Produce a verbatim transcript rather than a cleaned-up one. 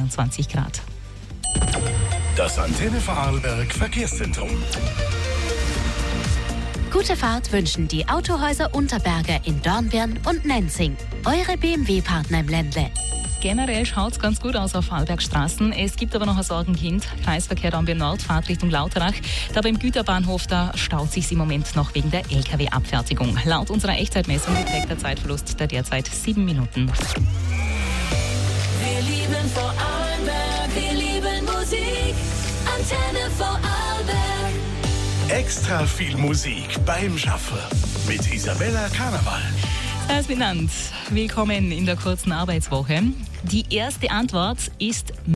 zweiundzwanzig Grad. Das Antenne Vorarlberg Verkehrszentrum. Gute Fahrt wünschen die Autohäuser Unterberger in Dornbirn und Nenzing. Eure B M W-Partner im Ländle. Generell schaut es ganz gut aus auf Vorarlbergstraßen. Es gibt aber noch ein Sorgenkind. Kreisverkehr Dornbirn Nord, Fahrt Richtung Lauterach. Da beim Güterbahnhof, da staut sich im Moment noch wegen der L K W-Abfertigung. Laut unserer Echtzeitmessung beträgt der Zeitverlust der derzeit sieben Minuten. Wir lieben Vorarlberg, wir lieben Musik. Antenne Vorarlberg. Extra viel Musik beim Schaffen mit Isabella Karneval. Servus miteinander. Willkommen in der kurzen Arbeitswoche. Die erste Antwort ist